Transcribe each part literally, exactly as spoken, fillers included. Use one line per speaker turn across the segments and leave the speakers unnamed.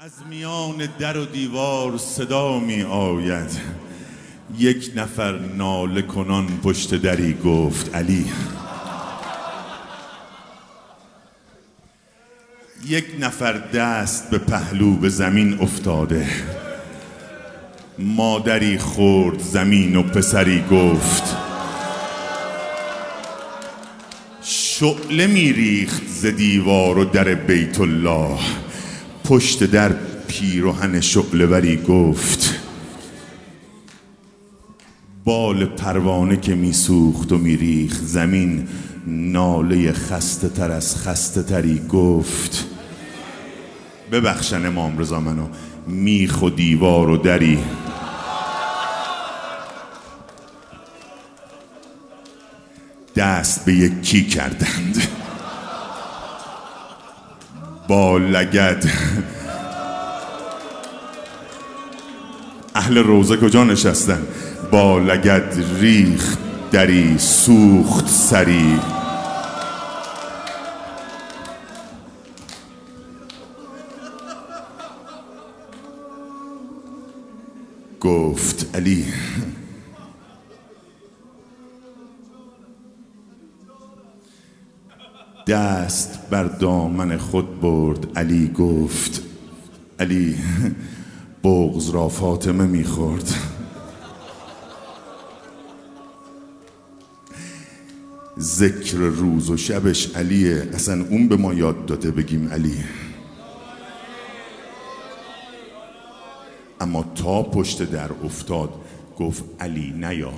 از میان در و دیوار صدا می آید، یک نفر ناله کنان پشت دری گفت علی. یک نفر دست به پهلو به زمین افتاده، مادری خورد زمین و پسری گفت شعله می ریخت ز دیوار و در بیت الله، پشت در پیرهن شعله وری گفت بال پروانه که می سوخت و می ریخت زمین، ناله خسته تر از خسته تری گفت ببخشن امام رضا منو، میخ و دیوار و دری. دست به یکی کردند با لگد. اهل روزه کجا نشستن؟ با لگد ریخت دری، سوخت سری. گفت علی. دست بر دامن خود برد علی، گفت علی بغض را فاطمه میخورد. ذکر روز و شبش علیه، اصلا اون به ما یاد داده بگیم علی. اما تا پشت در افتاد گفت علی نیا.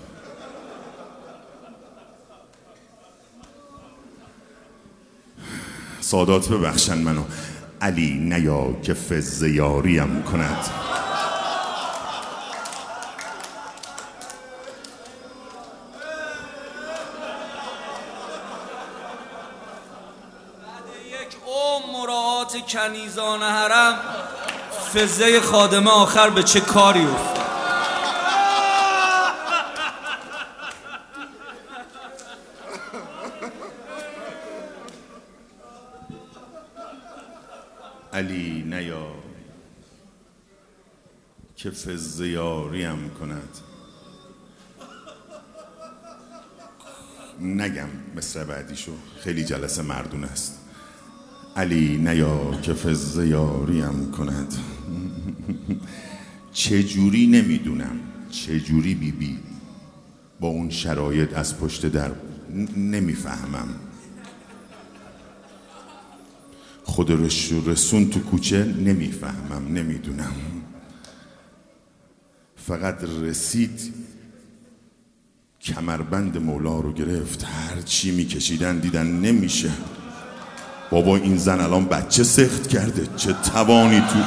سادات ببخشن منو، علی نیا که فز یاریم کند.
یک عمر مراعات کنیزان حرم، فزه خادمه آخر به چه کاری افتاد؟
علی نیا که فزه یاریم کند. نگم مصر بعدیشو، خیلی جلسه مردون است. علی نیا که فزه یاریم کند. چجوری نمیدونم، چجوری بی بی با اون شرایط از پشت در نمیفهمم. خود رسون تو کوچه نمیفهمم، نمیدونم. فقط رسید کمربند مولا رو گرفت، هر چی میکشیدن دیدن نمیشه. بابا این زن الان بچه سخت کرده، چه توانی تو.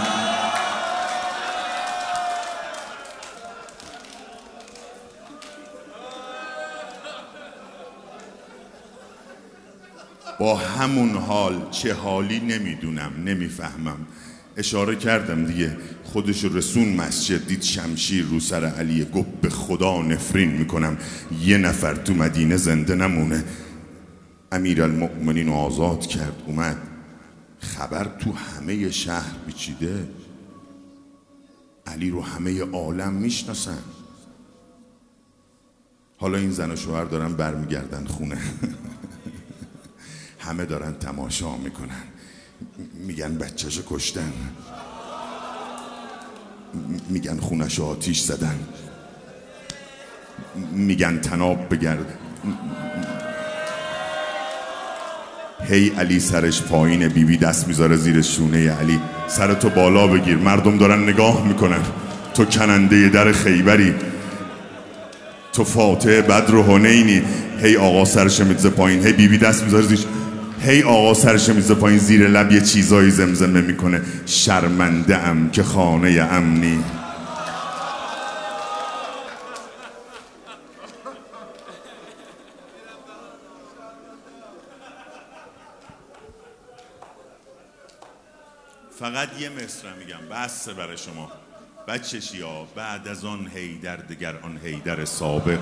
با همون حال چه حالی نمیدونم، نمیفهمم. اشاره کردم دیگه، خودش رسون مسجد دید شمشیر رو سر علیه، گفت به خدا نفرین میکنم یه نفر تو مدینه زنده نمونه. امیرالمؤمنین آزاد کرد، اومد خبر تو همه شهر پیچیده، علی رو همه عالم میشناسن. حالا این زن و شوهر دارن برمیگردن خونه همه دارن تماشا میکنن، میگن بچه‌شو کشتن، میگن خونه‌شو آتیش زدن، میگن تناب بگرد. هی علی سرش پایینه، بیبی دست میذاره زیر شونه علی، سرتو بالا بگیر، مردم دارن نگاه میکنن، تو کننده در خیبری، تو فاتح بدر و حنینی. هی آقا سرش میذاره پایین، هی بیبی دست میذاره زیر، هی آقا سرش میذاره پایین، زیر لب یه چیزایی زمزمه میکنه، شرمنده ام که خانه امنی. فقط یه مصرع میگم بس برای شما بچه شیا. بعد از آن حیدر دگر آن حیدر سابق.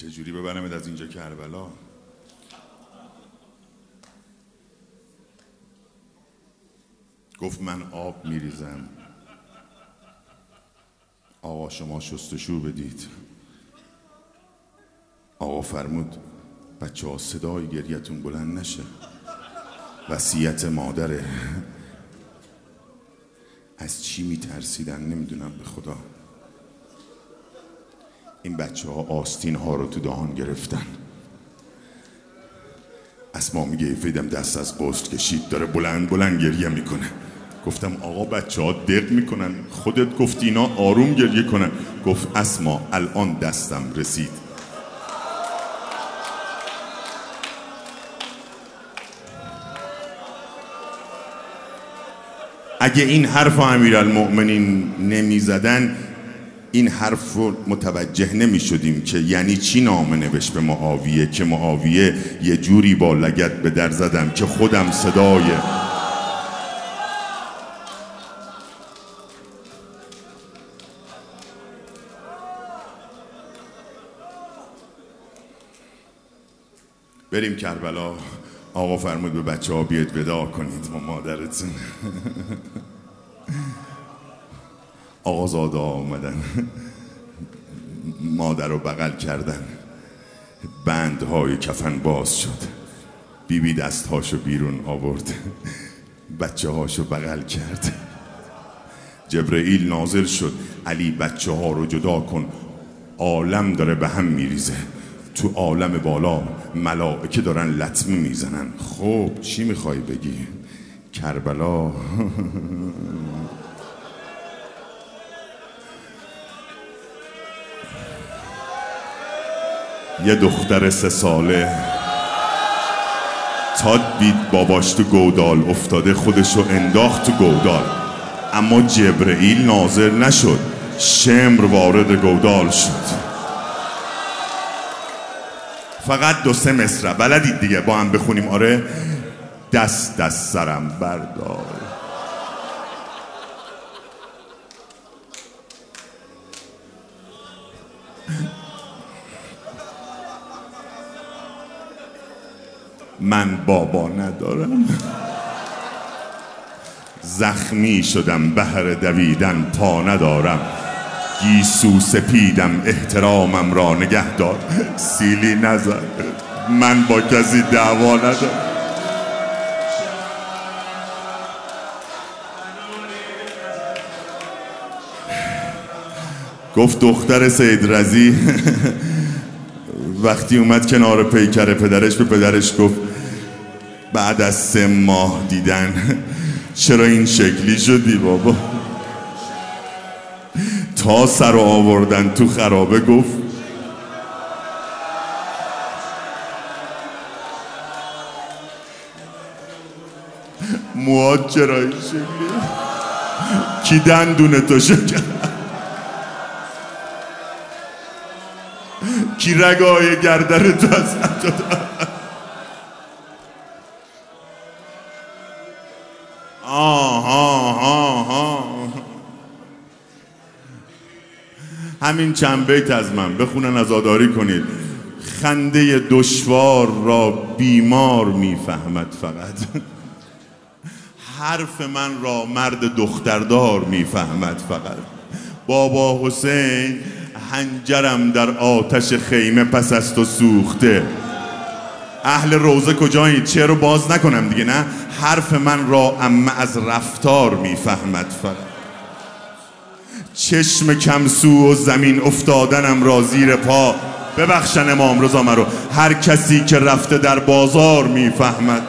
چجوری ببرمت از اینجا کربلا؟ گفت من آب میریزم. آقا شما شستشو بدید. آقا فرمود بچه ها صدای گریتون بلند نشه، وصیت مادره. از چی میترسیدن نمیدونم به خدا. این بچه ها آستین ها رو تو دهان گرفتن. اسما میگه فیدم دست از غسل کشید، داره بلند بلند گریه میکنه. گفتم آقا بچه ها دق میکنن، خودت گفتی اینا آروم گریه کنن. گفت اسما الان دستم رسید. اگه این حرف امیرالمؤمنین نمی زدن این حرف رو متوجه نمی شدیم که یعنی چی نامه نوشت به معاویه که معاویه یه جوری با لگد به در زدم که خودم صدای بریم کربلا. آقا فرمود به بچه ها بیاید ودا کنید با مادرتون. آقازاده آمدن، مادر رو بغل کردن، بندهای کفن باز شد. بی بی دستهاشو بیرون آورد، بچه هاشو بغل کرد. جبرئیل نازل شد، علی بچه ها رو جدا کن، عالم داره به هم میریزه. تو عالم بالا ملائکه دارن لطمه میزنن. خب چی میخوای بگی؟ کربلا. یه دختر سه ساله تا دید باباش تو گودال افتاده خودشو انداخت تو گودال، اما جبرئیل ناظر نشد، شمر وارد گودال شد. فقط دو سه مصرع بلدید دیگه با هم بخونیم؟ آره. دست دست سرم بردار، من بابا ندارم، زخمی شدم بهر دویدن پا ندارم، گیسو سپیدم احترامم را نگه دار. سیلی نزد، من با کسی دعوا ندارم. گفت دختر سید رضی وقتی اومد کنار پیکر پدرش به پدرش گفت بعد از سه ماه دیدن چرا این شکلی شدی بابا؟ تا سر آوردن تو خرابه گفت مواد چرا این شکلی؟ کی دندونه تو شکر؟ کی رگای گردن تو از آه آه آه آه. همین چند بیت از من بخونن عزاداری کنید. خنده دشوار را بیمار میفهمد فقط، حرف من را مرد دختردار میفهمد فقط. بابا حسین حنجرم در آتش خیمه پس از تو سوخته. اهل روزه کجایید؟ چه رو باز نکنم دیگه؟ نه، حرف من را اما از رفتار میفهمد فقط. چشم کمسو و زمین افتادنم را زیر پا ببخشن امام رضا مرو، هر کسی که رفته در بازار میفهمد.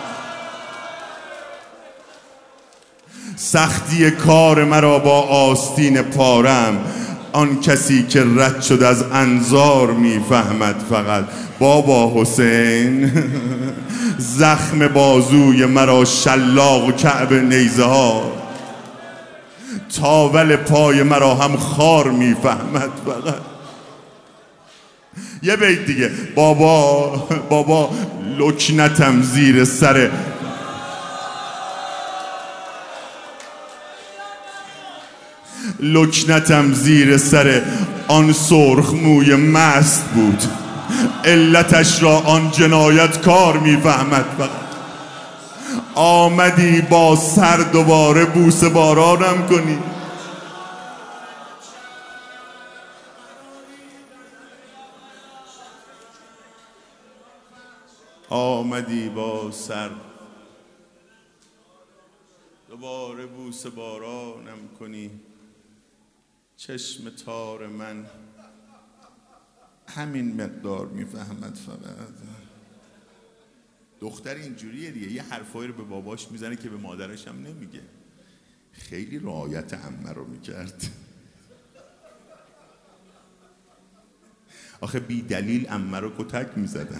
سختی کار مرا با آستین پارم، آن کسی که رد شد از انظار میفهمد فقط. بابا حسین زخم بازوی مرا شلاق و کعب نیزه ها، تاول پای مرا هم خار میفهمد فقط. یه بیت دیگه. بابا بابا لکنتم زیر سر لکنتم زیر سر آن سرخ موی مست بود، علتش را آن جنایت کار میفهمد. فقط آمدی با سر دوباره بوسه بارانم کنی. آمدی با سر دوباره بوسه بارانم کنی. چشم تار من همین مقدار میفهمد. فقط دختر اینجوریه دیگه، یه حرفایی رو به باباش میزنه که به مادرش هم نمیگه. خیلی رعایت عمه رو میکرد. آخه بی دلیل عمه رو کتک میزدن.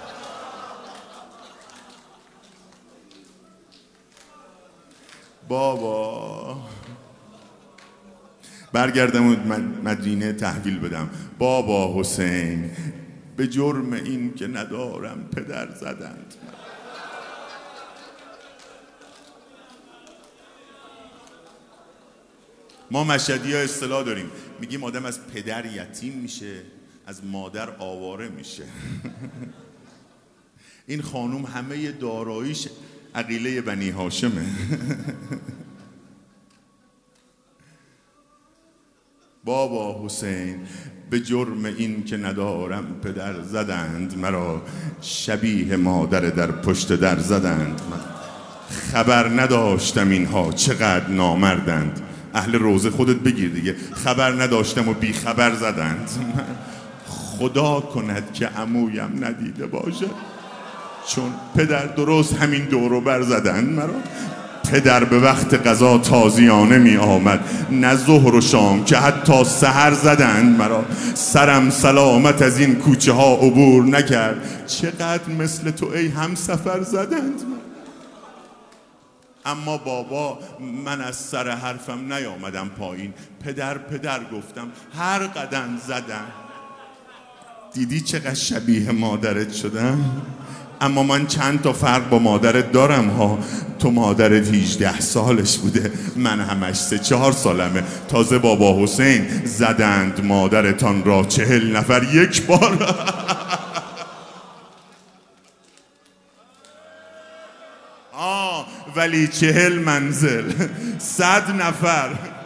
بابا برگردم و مدینه تحویل بدم. بابا حسین به جرم این که ندارم پدر زدند. ما مشهدی ها اصطلاح داریم، میگیم آدم از پدر یتیم میشه، از مادر آواره میشه. این خانوم همه داراییش عقیله بنی هاشمه. بابا حسین به جرم این که ندارم پدر زدند مرا، شبیه مادر در پشت در زدند. من خبر نداشتم اینها چقدر نامردند. اهل روزه خودت بگیر دیگه. خبر نداشتم و بی خبر زدند. خدا کند که عمویم ندیده باشد، چون پدر درست همین دورو بر زدند مرا. پدر به وقت غذا تازیانه می آمد، نه ظهر و شام که حتی سحر زدند مرا. سرم سلامت از این کوچه ها عبور نکرد، چقدر مثل تو ای هم سفر زدند مرا. اما بابا من از سر حرفم نیامدم پایین. پدر پدر گفتم، هر قدم زدم. دیدی چقدر شبیه مادرت شدم؟ اما من چند تا فرق با مادرت دارم ها. تو مادرت هجده سالش بوده، من همش سه چهار سالمه. تازه بابا حسین زدند مادرتان را چهل نفر یک بار. آه ولی چهل منزل، صد نفر.